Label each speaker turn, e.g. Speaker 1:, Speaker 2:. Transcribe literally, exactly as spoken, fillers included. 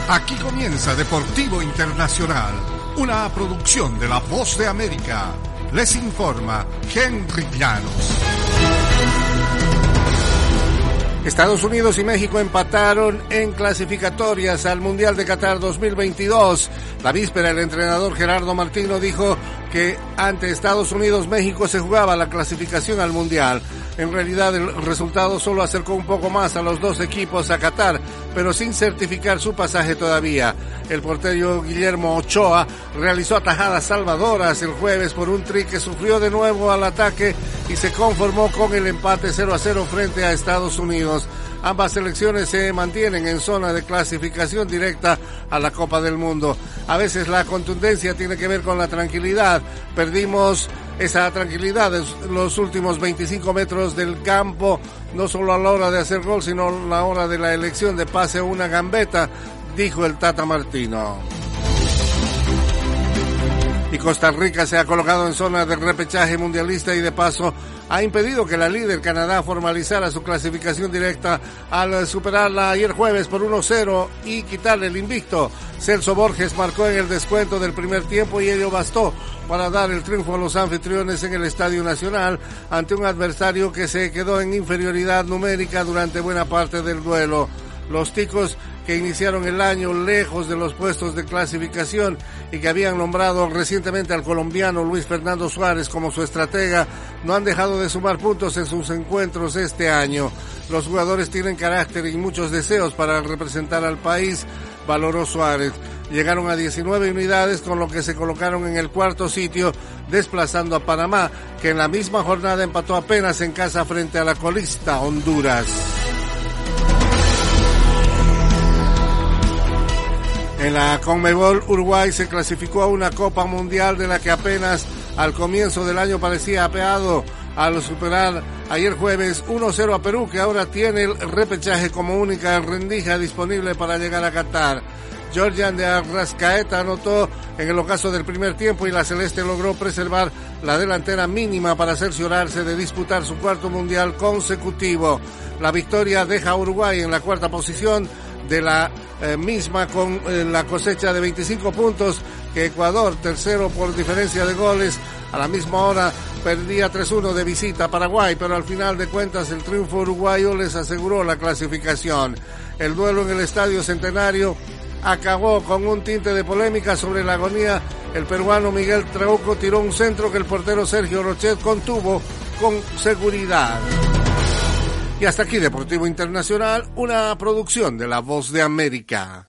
Speaker 1: Aquí comienza Deportivo Internacional, una producción de La Voz de América. Les informa Henry Llanos. Estados Unidos y México empataron en clasificatorias al Mundial de Qatar dos mil veintidós. La víspera, el entrenador Gerardo Martino dijo que ante Estados Unidos, México se jugaba la clasificación al Mundial. En realidad, el resultado solo acercó un poco más a los dos equipos a Qatar, pero sin certificar su pasaje todavía. El portero Guillermo Ochoa realizó atajadas salvadoras el jueves por un tri que sufrió de nuevo al ataque y se conformó con el empate cero a cero frente a Estados Unidos. Ambas selecciones se mantienen en zona de clasificación directa a la Copa del Mundo. A veces la contundencia tiene que ver con la tranquilidad. Perdimos esa tranquilidad en los últimos veinticinco metros del campo, no solo a la hora de hacer gol, sino a la hora de la elección de pase o una gambeta, dijo el Tata Martino. Y Costa Rica se ha colocado en zona de repechaje mundialista y de paso ha impedido que la líder Canadá formalizara su clasificación directa al superarla ayer jueves por uno cero y quitarle el invicto. Celso Borges marcó en el descuento del primer tiempo y ello bastó para dar el triunfo a los anfitriones en el Estadio Nacional ante un adversario que se quedó en inferioridad numérica durante buena parte del duelo. Los ticos, que iniciaron el año lejos de los puestos de clasificación y que habían nombrado recientemente al colombiano Luis Fernando Suárez como su estratega, no han dejado de sumar puntos en sus encuentros este año. Los jugadores tienen carácter y muchos deseos para representar al país, valoró Suárez. Llegaron a diecinueve unidades, con lo que se colocaron en el cuarto sitio, desplazando a Panamá, que en la misma jornada empató apenas en casa frente a la colista Honduras. En la CONMEBOL, Uruguay se clasificó a una Copa Mundial de la que apenas al comienzo del año parecía apeado al superar ayer jueves uno cero a Perú, que ahora tiene el repechaje como única rendija disponible para llegar a Qatar. Georgian de Arrascaeta anotó en el ocaso del primer tiempo y la Celeste logró preservar la delantera mínima para cerciorarse de disputar su cuarto mundial consecutivo. La victoria deja a Uruguay en la cuarta posición de la eh, misma con eh, la cosecha de veinticinco puntos, que Ecuador, tercero por diferencia de goles, a la misma hora perdía tres uno de visita a Paraguay, pero al final de cuentas el triunfo uruguayo les aseguró la clasificación. El duelo en el Estadio Centenario acabó con un tinte de polémica sobre la agonía. El peruano Miguel Trauco tiró un centro que el portero Sergio Rochet contuvo con seguridad. Y hasta aquí Deportivo Internacional, una producción de La Voz de América.